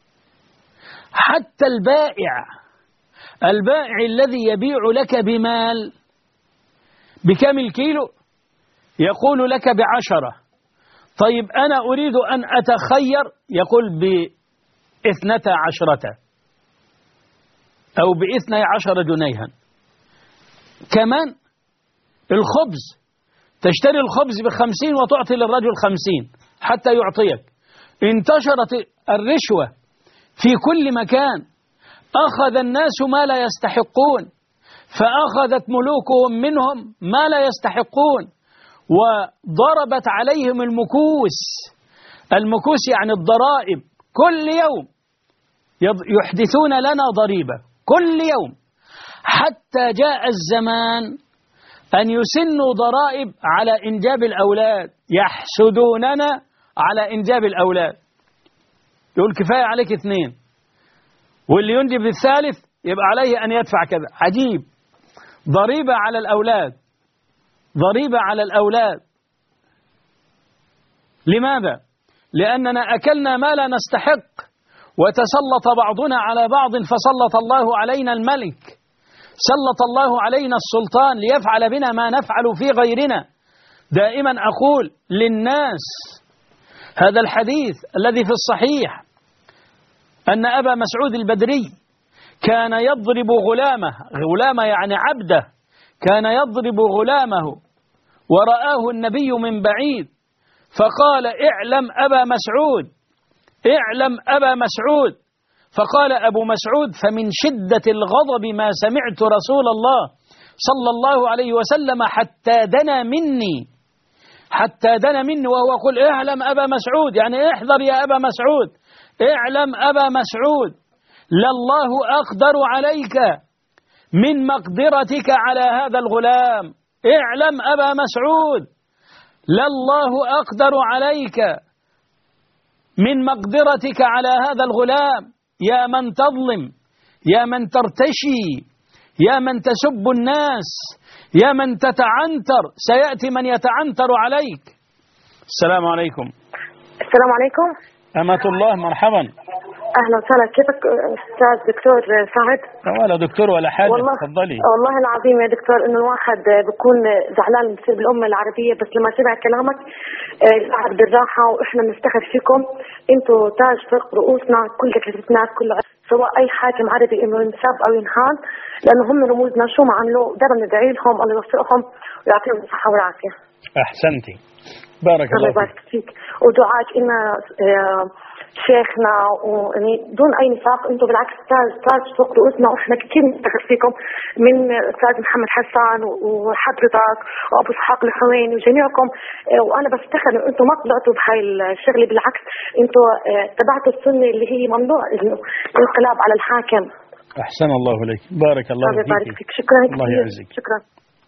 Speaker 1: حتى البائع البائع الذي يبيع لك بمال بكم الكيلو يقول لك بعشرة، طيب أنا أريد أن أتخير يقول باثنتا عشرة أو باثني عشر جنيها. كمان الخبز تشتري الخبز بخمسين وتعطي للرجل خمسين حتى يعطيك. انتشرت الرشوة في كل مكان، أخذ الناس ما لا يستحقون فأخذت ملوكهم منهم ما لا يستحقون وضربت عليهم المكوس. المكوس يعني الضرائب، كل يوم يحدثون لنا ضريبة كل يوم، حتى جاء الزمان أن يسنوا ضرائب على إنجاب الأولاد، يحسدوننا على إنجاب الأولاد، يقول كفاية عليك اثنين واللي ينجب الثالث يبقى عليه أن يدفع كذا. عجيب، ضريبة على الأولاد ضريبة على الأولاد. لماذا؟ لأننا أكلنا ما لا نستحق وتسلط بعضنا على بعض فسلط الله علينا الملك، سلط الله علينا السلطان ليفعل بنا ما نفعل في غيرنا. دائما أقول للناس هذا الحديث الذي في الصحيح أن أبا مسعود البدري كان يضرب غلامه، غلامه يعني عبده، كان يضرب غلامه ورآه النبي من بعيد فقال اعلم أبا مسعود اعلم أبا مسعود. فقال أبو مسعود: فمن شدة الغضب ما سمعت رسول الله صلى الله عليه وسلم حتى دنا مني حتى دنا مني وهو يقول: اعلم أبا مسعود، يعني احذر يا أبا مسعود، اعلم أبا مسعود، لله أقدر عليك من مقدرتك على هذا الغلام. اعلم أبا مسعود، لله أقدر عليك من مقدرتك على هذا الغلام. يا من تظلم، يا من ترتشي، يا من تسب الناس، يا من تتعنتر، سيأتي من يتعنتر عليك. السلام عليكم.
Speaker 2: السلام عليكم.
Speaker 1: أمة الله، مرحبا.
Speaker 2: أهلا وسهلا، كيفك أستاذ دكتور سعد؟
Speaker 1: ولا دكتور ولا حاجة،
Speaker 2: والله
Speaker 1: تفضلي.
Speaker 2: والله العظيم يا دكتور إنه الواحد بيكون زعلان بصير بالأمة العربية، بس لما سمع كلامك قاعد بالراحة، وإحنا بنفتخر فيكم. أنتوا تاج فوق رؤوسنا، كل دكاترتنا، كل سواء أي حاكم عربي إنه ينساب أو ينخان، لأنه هم رموزنا. شو ما عملوا دائما ندعي لهم الله يوفقهم ويعطيهم الصحة والعافية.
Speaker 1: أحسنتي، بارك الله, الله
Speaker 2: يبارك فيك. ودعاك إن شيخنا ويعني دون أي نفاق، أنتم بالعكس تاج تاج فوق رؤوسنا، وإحنا كثير نفتخر فيكم، من أستاذ محمد حسان وحضرتك وأبو إسحاق الحويني وجميعكم. وأنا بفتخر إنه أنتم ما طلعتوا بهاي الشغلة، بالعكس أنتم تبعتوا السنة اللي هي ممنوع الانقلاب على الحاكم.
Speaker 1: أحسن الله إليك، بارك الله فيك.
Speaker 2: فيك. شكرا
Speaker 1: الله
Speaker 2: كثير.
Speaker 1: يعزك.
Speaker 2: شكرا.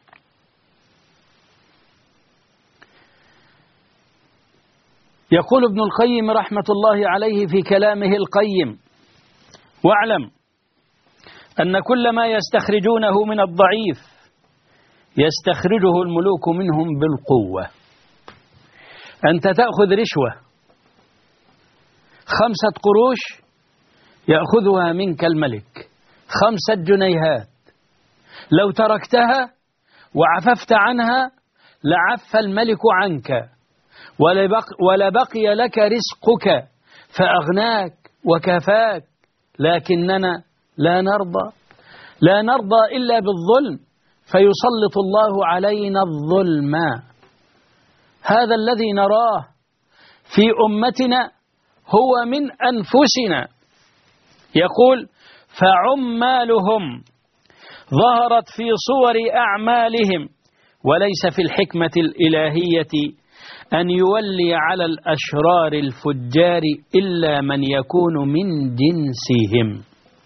Speaker 1: يقول ابن القيم رحمة الله عليه في كلامه القيم: واعلم أن كل ما يستخرجونه من الضعيف يستخرجه الملوك منهم بالقوة. أنت تأخذ رشوة خمسة قروش يأخذها منك الملك، خمسة جنيهات، لو تركتها وعففت عنها لعف الملك عنك ولبقي لك رزقك فأغناك وكفاك. لكننا لا نرضى لا نرضى إلا بالظلم، فيسلط الله علينا الظلم. هذا الذي نراه في أمتنا هو من أنفسنا. يقول: فعمالهم ظهرت في صور أعمالهم، وليس في الحكمة الإلهية أن يولي على الأشرار الفجار إلا من يكون من جنسهم.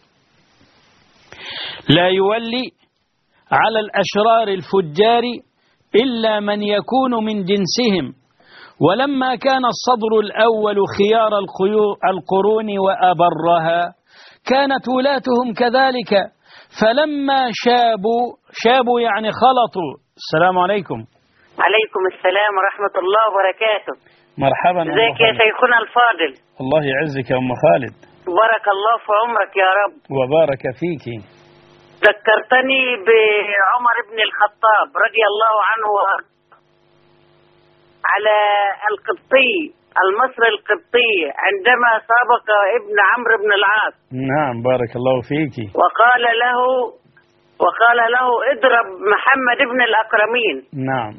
Speaker 1: لا يولي على الأشرار الفجار إلا من يكون من جنسهم. ولما كان الصدر الأول خيار القرون وأبرها، كانت ولاتهم كذلك، فلما شابوا شابوا يعني خلطوا. السلام عليكم.
Speaker 3: عليكم السلام ورحمة الله وبركاته.
Speaker 1: مرحبا.
Speaker 3: ازيك يا شيخنا الفاضل؟
Speaker 1: الله يعزك يا أم خالد.
Speaker 3: بارك الله في عمرك يا رب.
Speaker 1: وبارك فيك.
Speaker 3: ذكرتني بعمر بن الخطاب رضي الله عنه على القبطي المصري القبطي عندما سابق ابن عمرو بن العاص.
Speaker 1: نعم بارك الله فيك.
Speaker 3: وقال له وقال له اضرب محمد بن الأكرمين.
Speaker 1: نعم.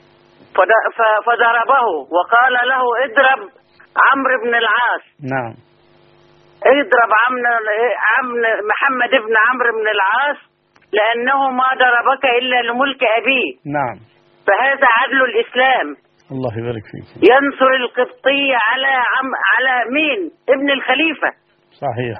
Speaker 3: فضربه وقال له اضرب عمرو بن العاص.
Speaker 1: نعم.
Speaker 3: اضرب عم محمد بن عمرو بن العاص لأنه ما ضربك إلا لملك أبيه.
Speaker 1: نعم.
Speaker 3: فهذا عدل الإسلام.
Speaker 1: الله يبارك فيك.
Speaker 3: ينصر القبطي على عم على مين؟ ابن الخليفة.
Speaker 1: صحيح.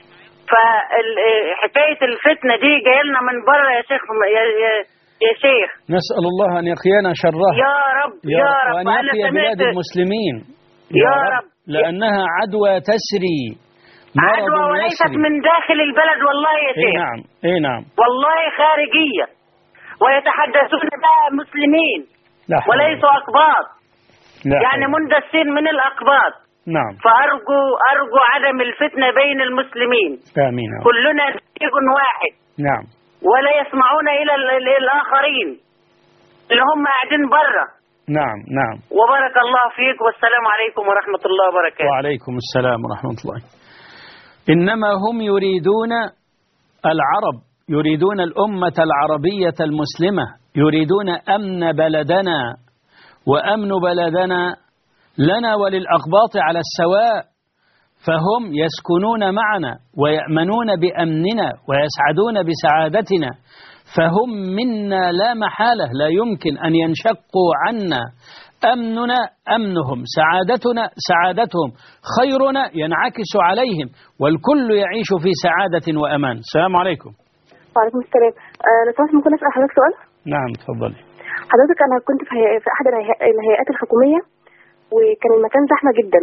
Speaker 3: فحكاية الفتنة دي جاية لنا من بره يا شيخ يا, يا, يا شيخ.
Speaker 1: نسأل الله أن يقينا شرها
Speaker 3: يا رب يا, يا رب.
Speaker 1: وأن يقي بلاد المسلمين
Speaker 3: يا, يا رب.
Speaker 1: لأنها عدوى تسري،
Speaker 3: عدوى وليست من داخل البلد والله يا شيخ.
Speaker 1: إيه نعم إيه نعم
Speaker 3: والله خارجية، ويتحدثون بها مسلمين وليسوا أقباط، يعني مندسين من الأقباط.
Speaker 1: نعم.
Speaker 3: فأرجو أرجو عدم الفتنة بين المسلمين.
Speaker 1: آمين.
Speaker 3: كلنا شيء واحد.
Speaker 1: نعم.
Speaker 3: ولا يسمعون إلى الآخرين اللي هم قاعدين برا.
Speaker 1: نعم نعم.
Speaker 3: وبارك الله فيك، والسلام عليكم ورحمة الله وبركاته.
Speaker 1: وعليكم السلام ورحمة الله. إنما هم يريدون العرب، يريدون الأمة العربية المسلمة، يريدون أمن بلدنا، وأمن بلدنا لنا وللأقباط على السواء. فهم يسكنون معنا ويأمنون بأمننا ويسعدون بسعادتنا، فهم منا لا محالة، لا يمكن أن ينشقوا عنا. أمننا أمنهم، سعادتنا سعادتهم، خيرنا ينعكس عليهم، والكل يعيش في سعادة وأمان. السلام عليكم.
Speaker 2: وعليكم السلام. أه لو سمحت ممكن أسأل حضرتك سؤال؟
Speaker 1: نعم تفضلي.
Speaker 2: حضرتك أنا كنت في, هي... في أحد الهيئات الحكومية، وكان المكان زحمة جدا،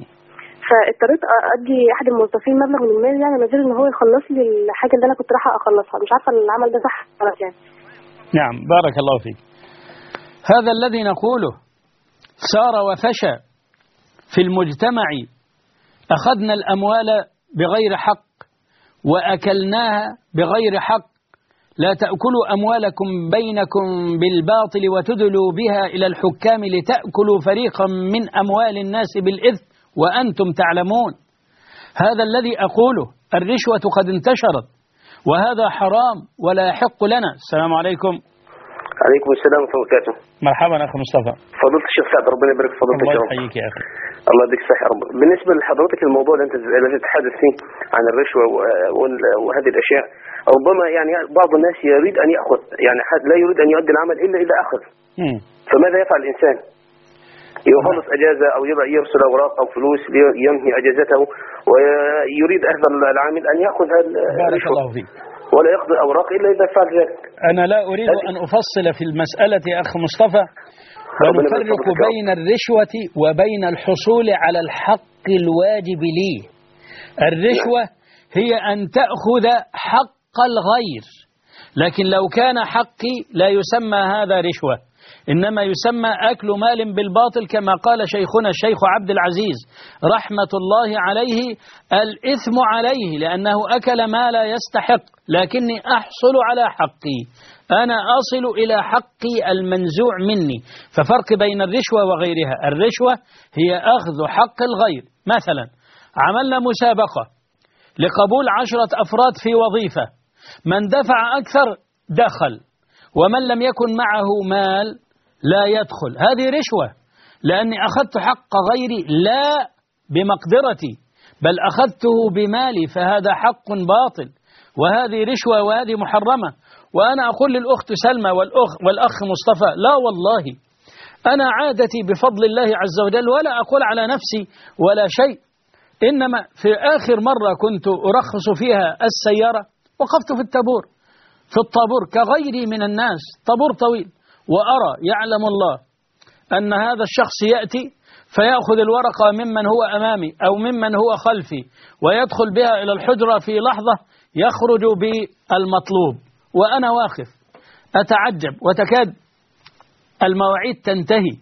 Speaker 2: فاضطريت أدي أحد الموظفين مبلغ من المال يعني نزل إن هو يخلص لي الحاجة اللي أنا كنت رايحة أخلصها. مش عارفة العمل ده صح ولا يعني.
Speaker 1: نعم بارك الله فيك. هذا الذي نقوله سار وفشى في المجتمع. أخذنا الأموال بغير حق وأكلناها بغير حق. لا تأكلوا أموالكم بينكم بالباطل وتدلوا بها إلى الحكام لتأكلوا فريقا من أموال الناس بالإثم وأنتم تعلمون. هذا الذي أقوله. الرشوة قد انتشرت وهذا حرام ولا يحق لنا. السلام عليكم.
Speaker 4: عليكم السلام ورحمة الله وبركاته.
Speaker 1: مرحبا أخي مصطفى.
Speaker 4: فضيلة الشيخ سعد ربنا يبارك في فضيلتك يا رب.
Speaker 1: الله يحييك يا أخي.
Speaker 4: الله يديك الصحة يا رب. بالنسبة لحضرتك الموضوع اللي أنت الذي تتحدث فيه عن الرشوة وهذه الأشياء، ربما يعني بعض الناس يريد أن يأخذ، يعني لا يريد أن يؤدي العمل إلا إذا أخذ. مم. فماذا يفعل الإنسان؟ يخلص أجازة أو يرسل أوراق أو فلوس لينهي أجازته، ويريد هذا العامل أن يأخذ الرشوة. بارك الله فيك. ولا يقضي أوراق إلا إذا فعل ذلك.
Speaker 1: أنا لا أريد أن أفصل في المسألة يا أخ مصطفى، ونفرق بين الرشوة وبين الحصول على الحق الواجب لي. الرشوة هي أن تأخذ حق الغير، لكن لو كان حقي لا يسمى هذا رشوة، إنما يسمى أكل مال بالباطل، كما قال شيخنا الشيخ عبد العزيز رحمة الله عليه: الإثم عليه لأنه أكل ما لا يستحق، لكني أحصل على حقي، أنا أصل إلى حقي المنزوع مني. ففرق بين الرشوة وغيرها. الرشوة هي أخذ حق الغير. مثلا عملنا مسابقة لقبول عشرة أفراد في وظيفة، من دفع أكثر دخل، ومن لم يكن معه مال لا يدخل. هذه رشوة، لأني أخذت حق غيري لا بمقدرتي، بل أخذته بمالي، فهذا حق باطل، وهذه رشوة وهذه محرمة. وأنا أقول للأخت سلمى والأخ, والأخ مصطفى: لا والله أنا عادتي بفضل الله عز وجل، ولا أقول على نفسي ولا شيء، إنما في آخر مرة كنت أرخص فيها السيارة وقفت في الطابور في الطابور كغيري من الناس، طابور طويل، وأرى يعلم الله أن هذا الشخص يأتي فيأخذ الورقة ممن هو أمامي أو ممن هو خلفي ويدخل بها إلى الحجرة في لحظة يخرج بالمطلوب، وأنا واقف أتعجب، وتكاد المواعيد تنتهي،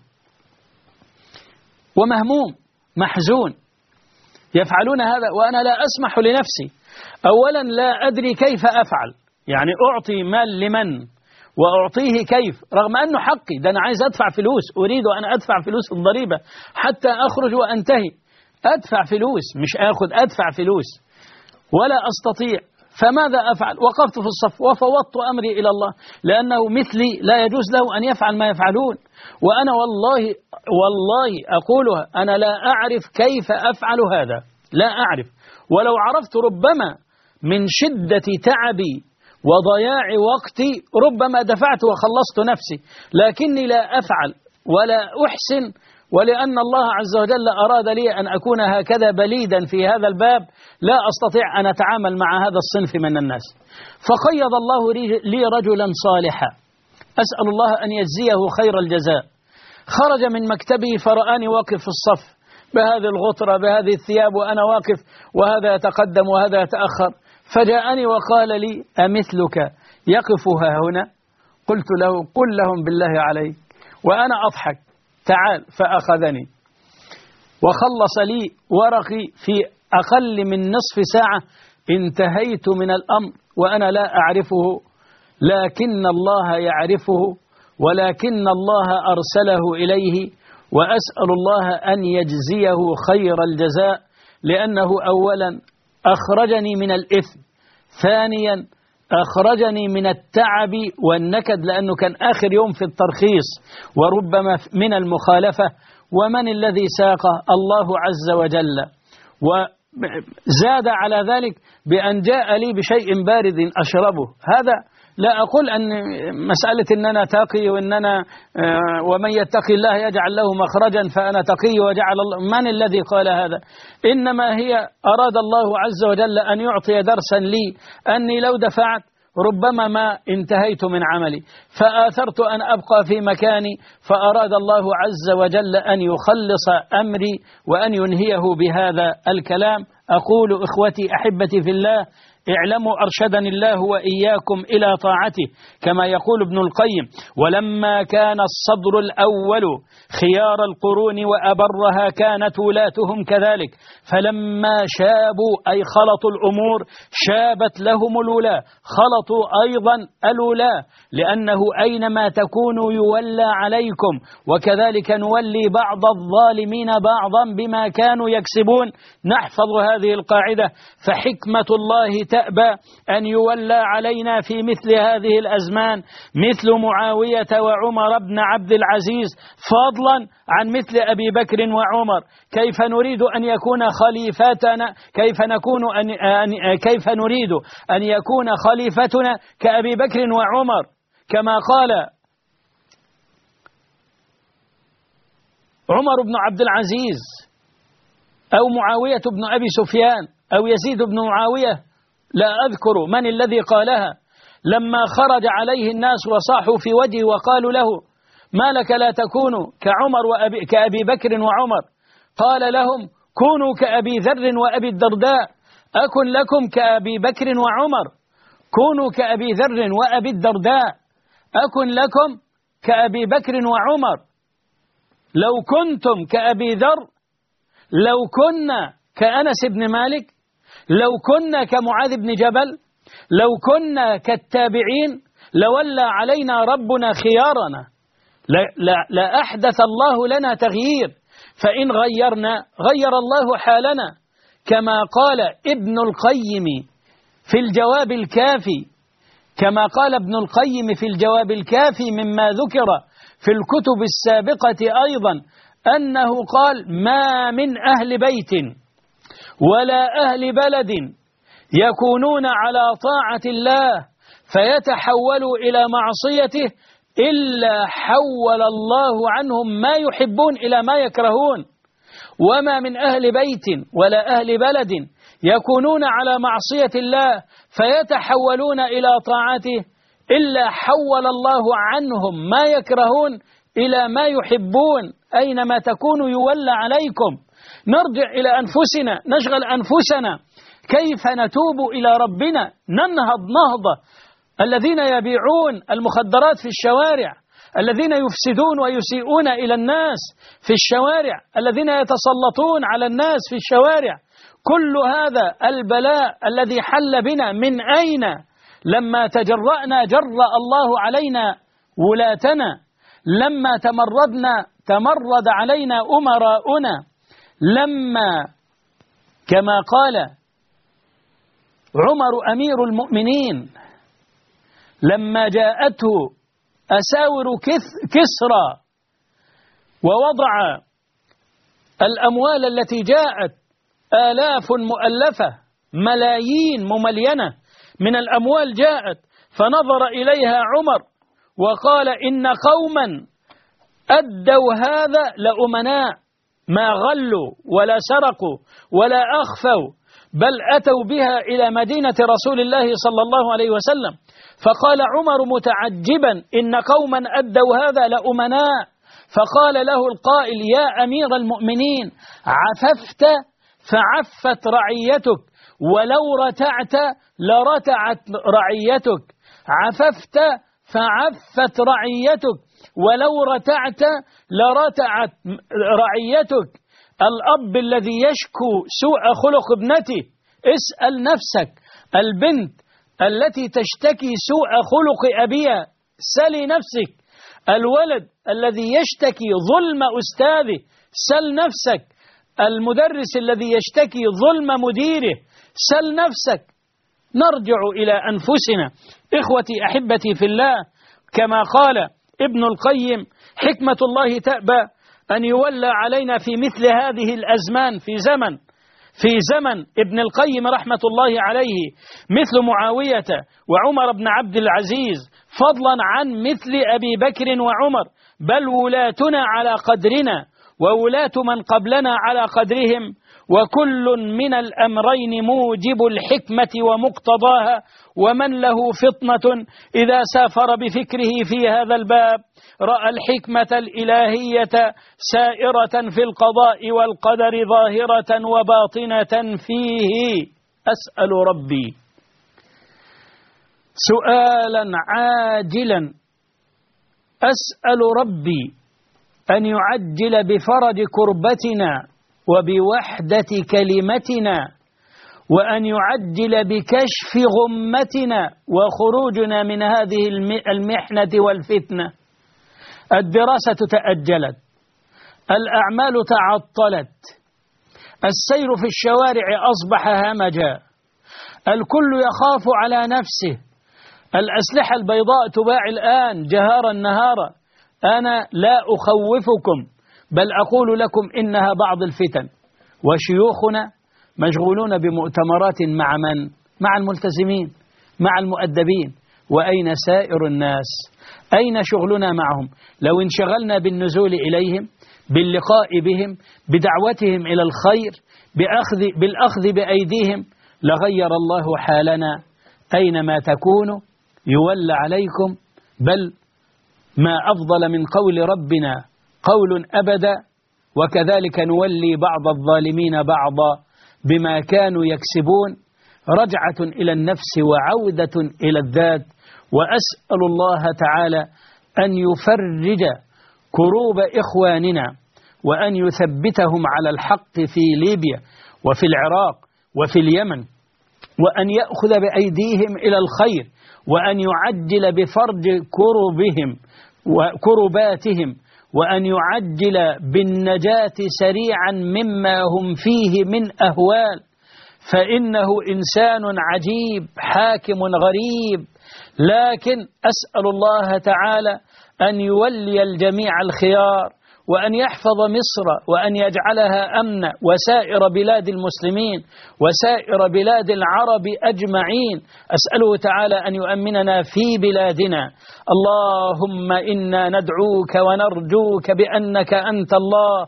Speaker 1: ومهموم محزون. يفعلون هذا وأنا لا أسمح لنفسي. أولا لا أدري كيف أفعل، يعني أعطي مال لمن وأعطيه كيف، رغم أنه حقي، ده أنا عايز أدفع فلوس، أريد أن أدفع فلوس الضريبة حتى أخرج وأنتهي، أدفع فلوس مش أخذ، أدفع فلوس، ولا أستطيع. فماذا أفعل؟ وقفت في الصف وفوضت أمري إلى الله، لأنه مثلي لا يجوز له أن يفعل ما يفعلون. وأنا والله والله أقولها، أنا لا أعرف كيف أفعل هذا، لا أعرف، ولو عرفت ربما من شدة تعبي وضياع وقتي ربما دفعت وخلصت نفسي، لكني لا أفعل ولا أحسن، ولأن الله عز وجل أراد لي أن أكون هكذا بليدا في هذا الباب، لا أستطيع أن أتعامل مع هذا الصنف من الناس. فقيض الله لي رجلا صالحا، أسأل الله أن يجزيه خير الجزاء. خرج من مكتبي فرآني واقف في الصف بهذه الغطرة بهذه الثياب، وأنا واقف وهذا يتقدم وهذا يتأخر، فجاءني وقال لي: أمثلك يقف ها هنا؟ قلت له: قل لهم بالله عليك، وأنا أضحك، تعال. فأخذني وخلص لي ورقي في أقل من نصف ساعة. انتهيت من الأمر وأنا لا أعرفه، لكن الله يعرفه، ولكن الله أرسله إليه، وأسأل الله أن يجزيه خير الجزاء، لأنه أولا أخرجني من الإثم، ثانيا أخرجني من التعب والنكد، لأنه كان آخر يوم في الترخيص وربما من المخالفة. ومن الذي ساقه؟ الله عز وجل. زاد على ذلك بأن جاء لي بشيء بارد أشربه. هذا لا أقول أن مسألة أننا تقي وأننا ومن يتقي الله يجعل له مخرجا فأنا تقي وجعل الله، من الذي قال هذا؟ إنما هي أراد الله عز وجل أن يعطي درسا لي أني لو دفعت ربما ما انتهيت من عملي، فآثرت أن أبقى في مكاني، فأراد الله عز وجل أن يخلص أمري وأن ينهيه بهذا الكلام. أقول إخوتي أحبتي في الله، اعلموا أرشدني الله وإياكم إلى طاعته، كما يقول ابن القيم: ولما كان الصدر الأول خيار القرون وأبرها كانت ولاتهم كذلك، فلما شابوا أي خلطوا الأمور شابت لهم الولاة، خلطوا أيضا الولاة، لأنه أينما تكونوا يولى عليكم، وكذلك نولي بعض الظالمين بعضا بما كانوا يكسبون. نحفظ هذه القاعدة، فحكمة الله تأبى أن يولى علينا في مثل هذه الأزمان مثل معاوية وعمر بن عبد العزيز، فضلا عن مثل أبي بكر وعمر. كيف نريد أن يكون خليفتنا، كيف نكون أن كيف نريد أن يكون خليفتنا كأبي بكر وعمر، كما قال عمر بن عبد العزيز أو معاوية بن أبي سفيان أو يزيد بن معاوية، لا أذكر من الذي قالها، لما خرج عليه الناس وصاحوا في وجهه وقالوا له: ما لك لا تكون كعمر وأبي كأبي بكر وعمر؟ قال لهم: كونوا كأبي ذر وأبي الدرداء، أكن لكم كأبي بكر وعمر. كونوا كأبي ذر وأبي الدرداء، أكن لكم كأبي بكر وعمر. لو كنتم كأبي ذر، لو كنا كأنس بن مالك، لو كنا كمعاذ بن جبل، لو كنا كالتابعين، لولى علينا ربنا خيارنا، لا, لا, لا أحدث الله لنا تغيير، فإن غيرنا غير الله حالنا، كما قال ابن القيم في الجواب الكافي، كما قال ابن القيم في الجواب الكافي مما ذكر في الكتب السابقة أيضا، أنه قال: ما من أهل بيت ولا أهل بلد يكونون على طاعة الله فيتحولوا إلى معصيته إلا حول الله عنهم ما يحبون إلى ما يكرهون. وما من أهل بيت ولا أهل بلد يكونون على معصية الله فيتحولون إلى طاعته إلا حول الله عنهم ما يكرهون إلى ما يحبون. أينما تكونوا يولى عليكم. نرجع إلى أنفسنا، نشغل أنفسنا كيف نتوب إلى ربنا، ننهض نهضة. الذين يبيعون المخدرات في الشوارع، الذين يفسدون ويسيئون إلى الناس في الشوارع، الذين يتسلطون على الناس في الشوارع، كل هذا البلاء الذي حل بنا من أين؟ لما تجرأنا جرأ الله علينا ولاتنا، لما تمردنا تمرد علينا أمراؤنا، لما كما قال عمر أمير المؤمنين لما جاءته أساور كسرى ووضع الأموال التي جاءت آلاف مؤلفة ملايين مملينة من الأموال جاءت، فنظر إليها عمر وقال: إن قوما أدوا هذا لأمناء، ما غلوا ولا سرقوا ولا أخفوا، بل أتوا بها إلى مدينة رسول الله صلى الله عليه وسلم. فقال عمر متعجبا: إن قوما أدوا هذا لأمناء. فقال له القائل: يا أمير المؤمنين، عففت فعفت رعيتك، ولو رتعت لرتعت رعيتك. عففت فعفت رعيتك، ولو رتعت لرتعت رعيتك. الأب الذي يشكو سوء خلق ابنته، اسأل نفسك. البنت التي تشتكي سوء خلق أبيها، سلي نفسك. الولد الذي يشتكي ظلم أستاذه، سل نفسك. المدرس الذي يشتكي ظلم مديره، سل نفسك. نرجع إلى أنفسنا إخوتي أحبتي في الله، كما قال ابن القيم: حكمة الله تأبى أن يولى علينا في مثل هذه الأزمان، في زمن في زمن ابن القيم رحمة الله عليه مثل معاوية وعمر بن عبد العزيز، فضلا عن مثل أبي بكر وعمر، بل ولاتنا على قدرنا وولاة من قبلنا على قدرهم، وكل من الأمرين موجب الحكمة ومقتضاها، ومن له فطنة إذا سافر بفكره في هذا الباب رأى الحكمة الإلهية سائرة في القضاء والقدر ظاهرة وباطنة فيه. أسأل ربي سؤالا عاجلا، أسأل ربي أن يعجل بفرج كربتنا وبوحدة كلمتنا، وأن يعجل بكشف غمتنا وخروجنا من هذه المحنة والفتنة. الدراسة تأجلت، الأعمال تعطلت، السير في الشوارع أصبح همجا، الكل يخاف على نفسه، الأسلحة البيضاء تباع الآن جهارا نهارا. أنا لا أخوفكم، بل أقول لكم إنها بعض الفتن، وشيوخنا مشغولون بمؤتمرات مع من؟ مع الملتزمين، مع المؤدبين. وأين سائر الناس؟ أين شغلنا معهم؟ لو انشغلنا بالنزول إليهم، باللقاء بهم، بدعوتهم إلى الخير، بأخذ بالأخذ بأيديهم، لغير الله حالنا. أينما تكونوا يولى عليكم، بل ما أفضل من قول ربنا قول أبدا، وكذلك نولي بعض الظالمين بعضا بما كانوا يكسبون. رجعة إلى النفس وعودة إلى الذات. وأسأل الله تعالى أن يفرج كروب إخواننا، وأن يثبتهم على الحق في ليبيا وفي العراق وفي اليمن، وأن يأخذ بأيديهم إلى الخير، وأن يعجل بفرج كربهم وكرباتهم، وأن يعجل بالنجاة سريعا مما هم فيه من أهوال، فإنه إنسان عجيب حاكم غريب. لكن أسأل الله تعالى أن يولي الجميع الخيار، وأن يحفظ مصر، وأن يجعلها أمنا، وسائر بلاد المسلمين، وسائر بلاد العرب أجمعين. أسأله تعالى أن يؤمننا في بلادنا. اللهم إنا ندعوك ونرجوك بأنك أنت الله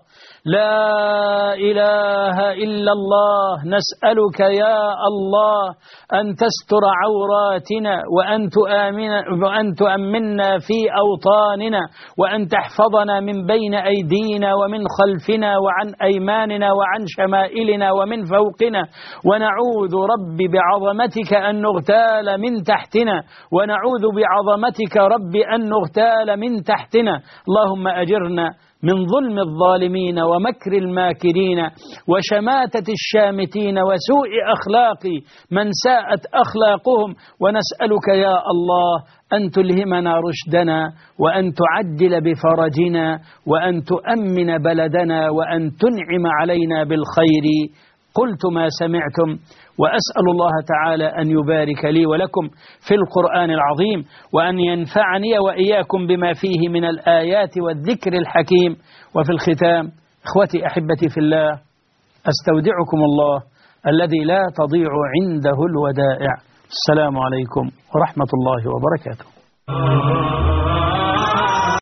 Speaker 1: لا إله إلا الله. نسألك يا الله أن تستر عوراتنا، وأن تؤمن وأن تؤمننا في أوطاننا، وأن تحفظنا من بين أيدينا ومن خلفنا وعن أيماننا وعن شمائلنا ومن فوقنا. ونعوذ رب بعظمتك أن نغتال من تحتنا، ونعوذ بعظمتك رب أن نغتال من تحتنا. اللهم أجرنا من ظلم الظالمين ومكر الماكرين وشماتة الشامتين وسوء أخلاق من ساءت أخلاقهم. ونسألك يا الله أن تلهمنا رشدنا، وأن تعجل بفرجنا، وأن تؤمن بلدنا، وأن تنعم علينا بالخير. قلت ما سمعتم، وأسأل الله تعالى أن يبارك لي ولكم في القرآن العظيم، وأن ينفعني وإياكم بما فيه من الآيات والذكر الحكيم. وفي الختام إخوتي أحبتي في الله، أستودعكم الله الذي لا تضيع عنده الودائع. السلام عليكم ورحمة الله وبركاته.